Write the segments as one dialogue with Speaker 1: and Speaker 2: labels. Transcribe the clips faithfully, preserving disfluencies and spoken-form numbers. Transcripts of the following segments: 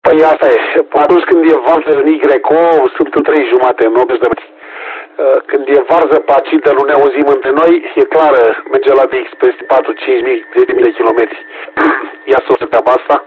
Speaker 1: Păi asta e. Atunci când e varză în Y O, sunt în trei jumate, în optzeci de metri. Când e varză pe acidă, nu ne auzim între noi, e clară, merge la D X peste patru, cinci mii, zece mii de kilometri. Ia să o treaba asta.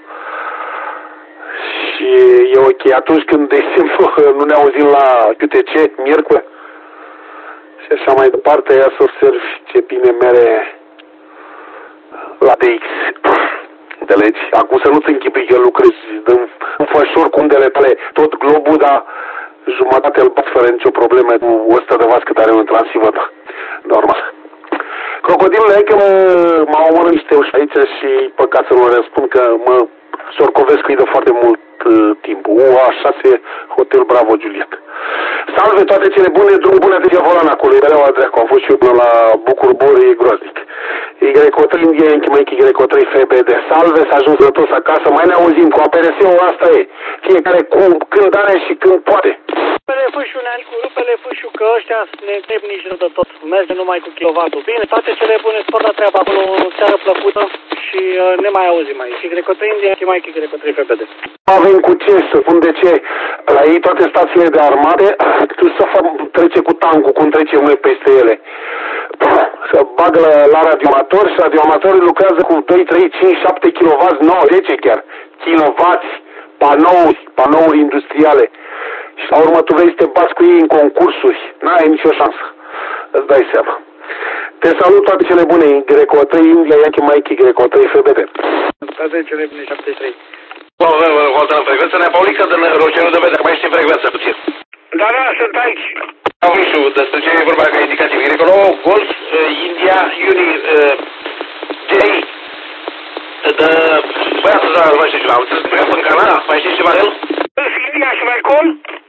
Speaker 1: Și e ok. Atunci când, de exemplu, nu ne auzim la Q T C, miercuri, și așa mai departe, ia să observi ce bine mere la D X. Înțelegi? Acum să nu-ți închipui că lucrezi în fășor cu undele tale tot globul, dar jumătate îl bat fără nicio problemă cu o sută de vați cât are un transivă. Normal. Crocodilul e că m-au omorât niște uși aici și păcat să nu răspund că mă sorcovesc de foarte mult uh, timp. U A șase, Hotel Bravo Juliet. Salve toate cele bune, drum bune de volan acolo, e mereu dracu, am fost și eu până la Bucurbor, e groaznic. Y O trei India, Enchimaic, Y O trei F B D. Salve, să ajung sănătos acasă, mai ne auzim, cu A P R S-ul asta e. Fiecare cum, când are și când poate.
Speaker 2: Rupele fâșul, Neanicu, rupele fâșul, că ăștia ne treb nici nu de tot, merge numai cu kilovatul. Bine, toate cele bune, sport la treaba acolo, o seară plăcută și uh, ne mai auzim aici. Y O trei India, Enchimaic, Y O trei F B D.
Speaker 1: Avem cu ce să spun de ce la ei toate stațiile de armate tu să fac, trece cu tancul, cum trece unul peste ele. Să bagă la, la radioamator și radioamatorii lucrează cu doi, trei, cinci, șapte kilovați, nouă, zece chiar, kilovați, panouri, panouri industriale. Și la urmă tu vrei să te bați cu ei în concursuri, n-ai nicio șansă, îți dai seama. Te salut, toate cele bune, Y O trei India, Yankee Mike, Y O trei F B D.
Speaker 2: Toate cele bune, șaptezeci și trei.
Speaker 3: O altă frecvență, ne Paulica, de Rocerul de Vede, mai știi frecvență puțin.
Speaker 2: Da, da, sunt aici.
Speaker 3: Nu știu despre ce e vorba ca indicativ. Y O nouă, Golf, India, Uni, J, de băiatul ăsta, nu mai știu ceva, am înțeles că în Canada, mai știi ceva de el?
Speaker 2: India și mai col?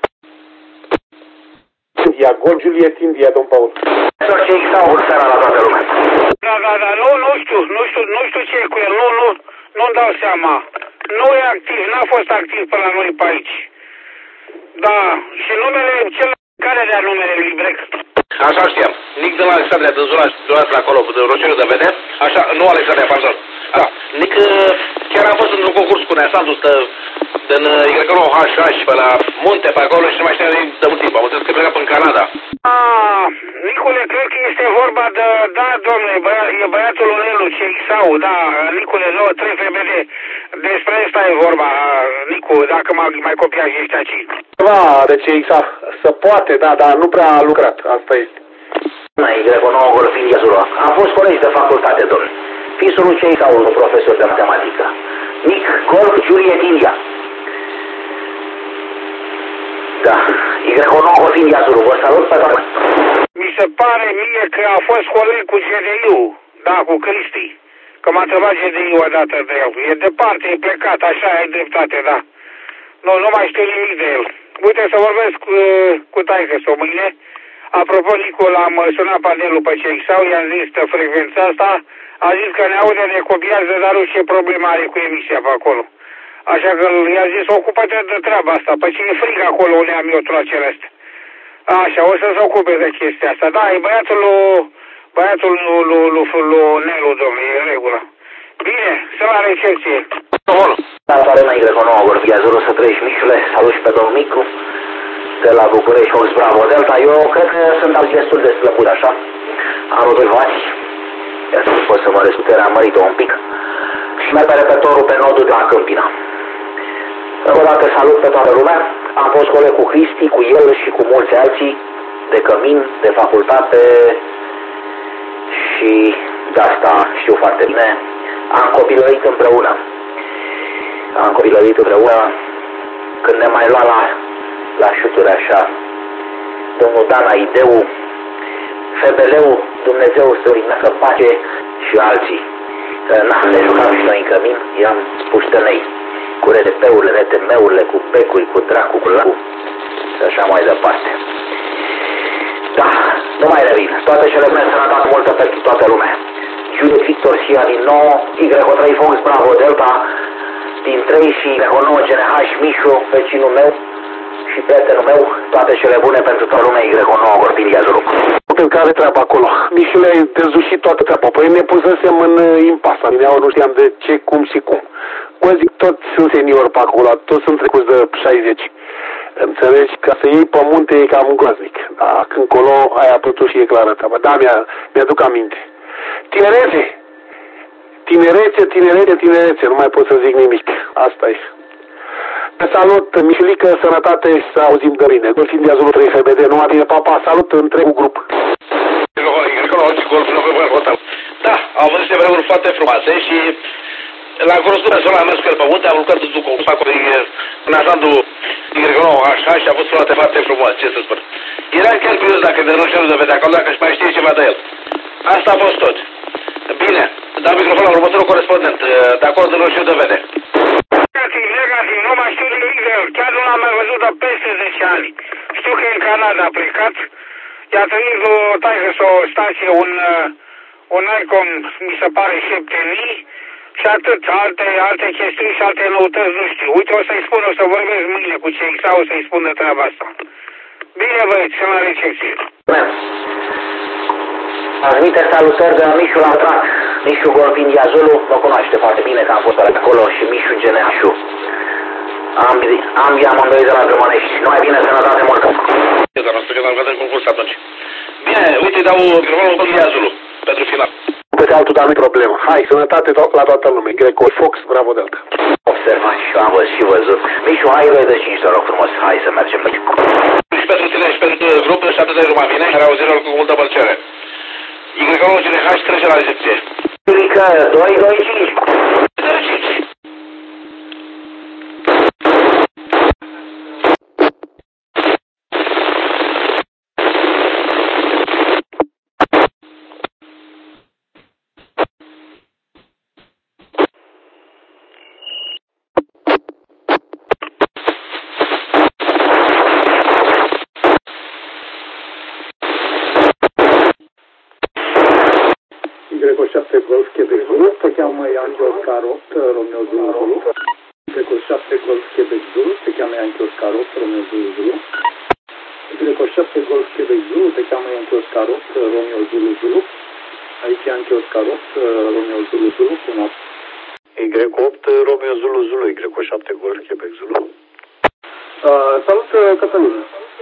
Speaker 1: India, Golf, Juliet, India, domn Paul.
Speaker 3: Sau ce exau în seara la toată lumea.
Speaker 2: Da, da, da, nu, nu știu, nu știu, nu știu ce e cu el, nu, nu, nu-mi dau seama. Nu e activ, n-a fost activ pe la noi pe aici. Da, și numele, cel care dea numele Librex?
Speaker 3: Așa știam. Nic de la Alexandria, din zona, zona acolo, de Rocerul de Vede. Așa, nu Alexandria, pardon. Da. Nic, chiar am fost într-un concurs cu Neasandu, din Y nouă H H, pe la munte, pe acolo și nu mai știu de mult timp. Am înțeles că pleca până în Canada.
Speaker 2: Ah, Nicule, cred că este vorba de, da, domnule, băia, e băiatul Lelu, ce Sau, da, Nicule, nouă trei F B D. Despre asta e vorba, Nicu, dacă mai copiat și ești aici.
Speaker 1: Da, deci exact, să poate, da, dar nu prea a lucrat, asta este.
Speaker 3: Y nouă Golf India Zulu. Am fost colegi de facultate, domnule. Fisul lui Cei Sau, un profesor de matematică. Nic, Golf, Juliet, India. Da, Y nouă Golf India Zulu, vă salut pe toată.
Speaker 2: Mi se pare mie că a fost coleg cu G D I-ul, da, cu Cristi. Că m-a întrebat G D I-ul odată de el. E departe, e plecat, așa, ai dreptate, da. Nu, nu mai știu nimic de el. Uite să vorbesc cu, cu taică-s-o mâine. Apropo, Nicu, l-am sunat panelul pe cei sau, i-am zis că frecvența asta, a zis că ne aude, ne copiază, dar nu știu ce problemă are cu emisia pe acolo. Așa că i-a zis, ocupă-te de treaba asta, pe ce e frig acolo unde am eu trocele astea. Așa, o să se ocupe de chestia asta. Da, e băiatul lui, băiatul lui, lui, lui, lui Nelu, domnule, e în regulă. Bine, să la recepție.
Speaker 3: Bun. Da, la arena Y nouă, Vorbia zero să trăiești, Mișule, salut și pe domnul Micu, de la București, Fox Bravo Delta. Eu cred că sunt al destul de slăbut, așa. Am doi vați, iar să pot să mă răsputerea, am mărit-o un pic. Și mai pe repertorul pe nodul de la Câmpina. Încă o dată salut pe toată lumea. Am fost coleg cu Cristi, cu el și cu mulți alții de cămin, de facultate și de asta știu foarte bine. Am copilărit împreună. Am copilărit împreună când ne mai lua la, la șuturi așa. Domnul Dana Ideu, F B L-ul, Dumnezeu să rimească pace și alții. Na, ne jucam și noi în cămin, i-am puștănei. Cu R D P-urile, N T M-urile, cu becuri, cu dracu, cu lacu și așa mai departe. Da, nu mai revin. Toate cele bune, sănătate multă pentru toată lumea. Juliet Victor Sia din nou, Y trei Fox Bravo Delta din trei și Y nouă G N H Mișu, vecinul meu și prietenul meu. Toate cele bune pentru toată lumea, Y nouă Golf India Zulu.
Speaker 1: pentru că are treaba acolo. Mișule a dezușit toată treaba. Păi ne pusesem în impasa. Mineau nu știam de ce, cum și cum. Mă zic, toți sunt seniori pe acolo, toți sunt trecuți de șaizeci. Înțelegi? Ca să iei pe munte e cam groaznic. Dar când colo, aia totuși e clară treaba. Da, mi-a, mi-aduc aminte. Tinerețe! Tinerețe, tinerețe, tinerețe. Nu mai pot să zic nimic. Asta e. Te salut, Mișulică, sănătate și să auzim de bine. Golf India Zulu trei F B D, numai bine, papa, salut întregul grup.
Speaker 4: Da, au văzut niște vremuri foarte frumoase și la cunoscut persoana am mers cu el pe munte, am lucrat cu cu acolo în ajantul Gregonou, așa, și a fost foarte, foarte frumos, ce să spun. Eram chiar curios dacă de rășelul de vedea acolo, dacă își mai știe ceva de el. Asta a fost tot. Bine, dau microfonul la următorul corespondent, de acolo de rășelul de vede.
Speaker 2: Negativ, negativ, nu mai știu nimic de el, chiar nu l-am mai văzut de peste zece ani. Știu că e în Canada a plecat, i-a trăit o taică sau o stație, un, un Icon, mi se pare, șapte mii, și atât, alte, alte chestiuni și alte noutăți, nu știu. Uite, o să-i spun, o să vorbesc mâine cu cei sau o să-i spun de treaba asta. Bine, băieți, sunt la recepție.
Speaker 3: Transmite salutări de la Mișu Latrat. Mișu Golf India Zulu, mă cunoaște foarte bine că am fost acolo, și Mișu Geneașu. Ambii, ambii amândoi de la Drămănești. Numai bine, sănătate multă.
Speaker 4: Dar nu știu că am în concurs atunci. Bine, uite, dau microfonul Golf India Zulu pentru final.
Speaker 1: Pe de altul, dar nu-i problemă. Hai, sănătate la toată lumea. Greco, Fox, Bravo Delta.
Speaker 3: Observat și am văzut și văzut. Mișu, hai doi de cinci, te rog frumos. Hai să mergem.
Speaker 4: Și pentru tine și pentru grupul și atât de numai bine, care au zilor cu multă plăcere. Y nouă G N H trece la recepție.
Speaker 3: Mică, doi doi cinci.
Speaker 4: doi cinci.
Speaker 5: Greco șapte Golf Quebec Zulu, te cheamă Yankee Oscar opt, Romeo Zulu Zulu. Greco șapte Golf Quebec Zulu, te cheamă Yankee Oscar opt, Romeo Zulu Zulu. Greco șapte Golf Quebec Zulu, te cheamă Yankee Oscar opt, Romeo Zulu Zulu. Aici Yankee Oscar opt, Romeo Zulu Zulu, cu noapte.
Speaker 6: Y opt, Romeo Zulu Zulu, Y șapte Golf Quebec Zulu.
Speaker 5: Uh, salut, Cătălin.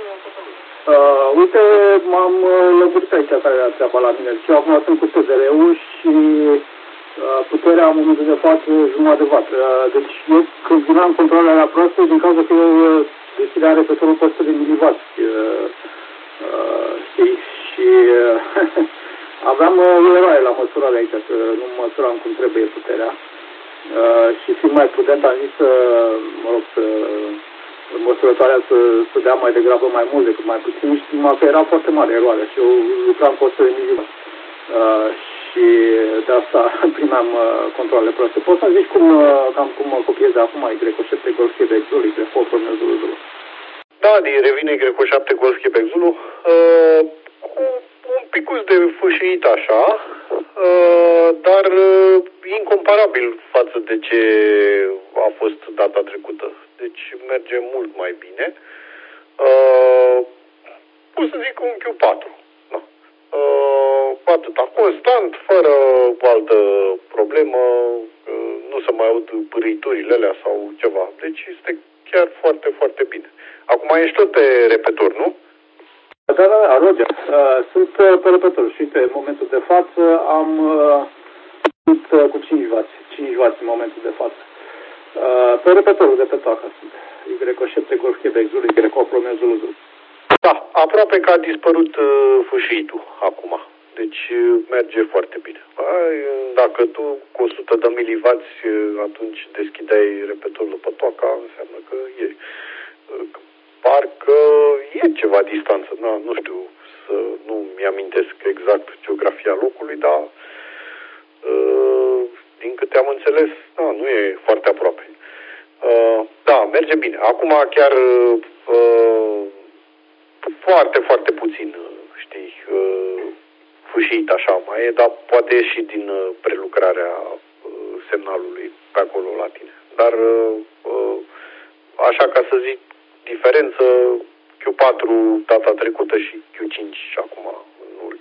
Speaker 5: Uh, uite, m-am lămurit aici care era treaba la mine. Și eu acum sunt cu T D R-ul și uh, puterea în momentul de față jumătate de vatră. Uh, deci eu când vineam controlarea la proastă, din cauza că eu uh, deschideam repetorul pe o sută de milivați. Uh, uh, știi? Și uh, aveam uh, o eroare la măsurare aici, că nu măsuram cum trebuie puterea. Uh, și fiind mai prudent am zis să, mă rog, să măsurătoarea să, să dea mai degrabă mai mult decât mai puțin și numai că era foarte mare eroare și eu lucram cu o sută de milivați. Uh, și de asta primeam uh, controlele proaste. Poți să zici cum, uh, cam cum mă copiez de acum Y șapte Golf Quebec Zulu, Y opt Romeo Zulu Zulu?
Speaker 6: Da, din revine Y șapte Golf Quebec Zulu, uh, cu un picuț de fâșiit așa, uh, dar uh, incomparabil față de ce a fost data trecută. Deci merge mult mai bine. Uh, pot să zic un Q patru. Da. Uh, atâta, constant, fără altă problemă, uh, nu se mai aud pârâiturile alea sau ceva. Deci este chiar foarte, foarte bine. Acum ești tot pe repetor, nu?
Speaker 5: Da, da, da, Roger. Uh, sunt uh, pe repetor și uite, în momentul de față am uh, sunt uh, cu cinci vați, cinci vați în momentul de față. Uh, pe repetorul de pe toaca sunt. Y șapte Golf Quebec Zulu, Y opt Romeo Zulu Zulu.
Speaker 6: Da, aproape că a dispărut uh, fâșiitul acum. Deci uh, merge foarte bine. Ai, dacă tu cu o sută de milivați uh, atunci deschideai repetorul pe toaca, înseamnă că e. Uh, parcă e ceva distanță. Da, nu știu, să nu mi-amintesc exact geografia locului, dar uh, din câte am înțeles, da, nu e foarte aproape. Uh, da, merge bine. Acum chiar uh, foarte, foarte puțin, știi, uh, fâșit așa mai e, dar poate ieși din uh, prelucrarea uh, semnalului pe acolo la tine. Dar uh, uh, așa ca să zic, diferență Q patru data trecută și Q cinci acum, nu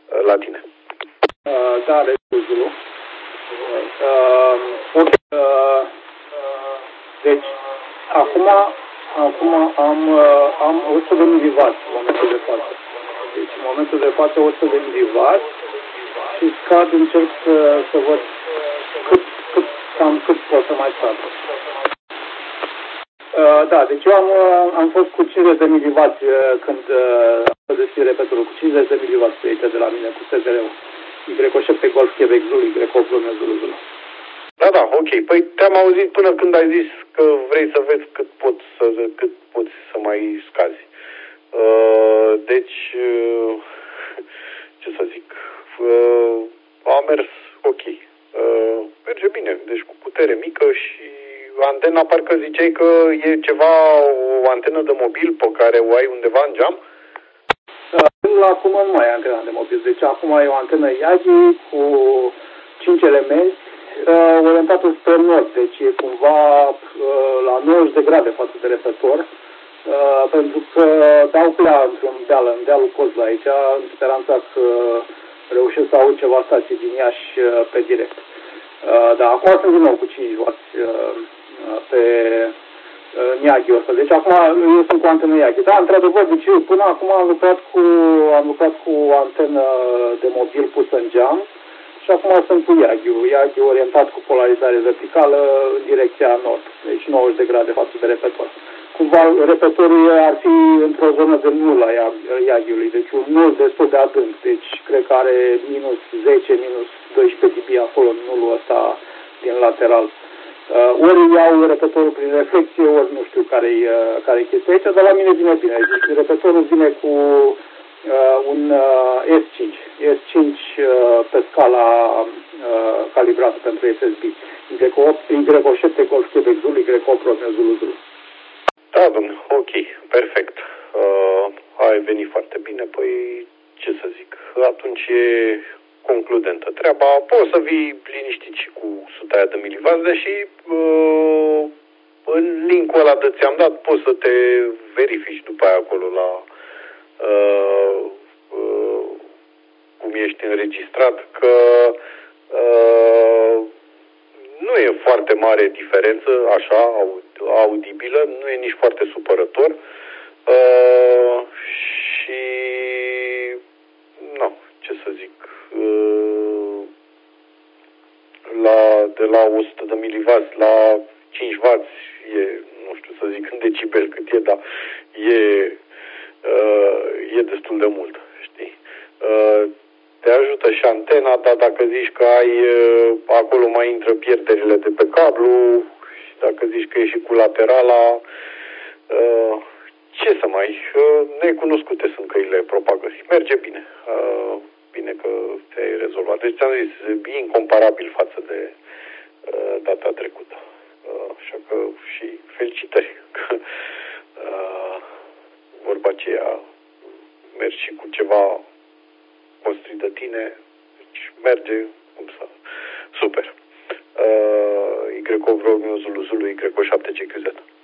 Speaker 6: uh, la tine.
Speaker 5: Uh, da, Zulu. Uh, ok. Uh, deci, acum, acum am, uh, am o sută de milivați în momentul de față. Deci, în momentul de față, o sută de milivați și scad, încerc să, să văd cât, cât, cam cât pot să mai scad. Uh, da, deci eu am, am fost cu cincizeci de milivați uh, când uh, am deschis repetorul, cu cincizeci de milivați pe aici de la mine, cu S Z R-ul. Y O șapte Golf Quebec Zulu, Y opt Romeo Zulu Zulu.
Speaker 6: Da, da, ok. Păi te-am auzit până când ai zis că vrei să vezi cât poți să, cât poți să mai scazi. Uh, deci, uh, ce să zic, uh, a mers ok. Uh, merge bine, deci cu putere mică și antena, parcă ziceai că e ceva, o antenă de mobil pe care o ai undeva în geam?
Speaker 5: Uh, acum nu mai e antena de mobil, deci acum e o antenă Yagi cu cinci elemente uh, orientată spre nord, deci e cumva uh, la nouăzeci de grade față de repetor, uh, pentru că dau plea într-un deal, în dealul Cozla aici, în speranța că reușesc să aud ceva stații din Iași uh, pe direct. Uh, da, acum sunt din nou cu cinci wați uh, pe Niaghiul ăsta. Deci acum eu sunt cu antenă Yagi. Da, într-adevăr, deci eu până acum am lucrat cu am lucrat cu antenă de mobil pusă în geam și acum sunt cu Yagi. Yagi orientat cu polarizare verticală în direcția nord. Deci nouăzeci de grade față de repetor. Cumva repetorul ar fi într-o zonă de nul a Yagi-ului. Deci un nul destul de adânc. Deci cred că are minus zece, minus doisprezece dB acolo în nulul ăsta din lateral. Uh, ori iau repetorul prin reflexie, ori nu știu care-i uh, care chestia aici, dar la mine vine bine. Deci repetorul vine cu uh, un uh, S cinci. S cinci uh, pe scala uh, calibrată pentru S S B. Y opt, Y șapte Golf Quebec Zulu, Y opt Romeo Zulu Zulu.
Speaker 6: Da, domnule, ok, perfect. Uh, ai venit foarte bine, păi ce să zic, atunci e concludentă treaba. Poți să vii liniștit și cu suta aia de milivați, deși uh, în linkul ăla de ți-am dat poți să te verifici după aia acolo la uh, uh, cum ești înregistrat, că uh, nu e foarte mare diferență, așa, audibilă, nu e nici foarte supărător uh, și nu, ce să zic, la, de la o sută de milivați la cinci wați e, nu știu să zic în decibel cât e, dar e, e destul de mult, știi? Te ajută și antena, dar dacă zici că ai, acolo mai intră pierderile de pe cablu, și dacă zici că e și cu laterala, ce să mai, necunoscute sunt căile propagării. Merge bine. Bine că te-ai rezolvat. Deci ți-am zis, e incomparabil față de uh, data trecută. Uh, așa că și felicitări că uh, vorba aceea mergi și cu ceva construit de tine. Deci merge cum să... Super. Uh, Y opt Romeo Zulu Zulu Y șapte C Q Z.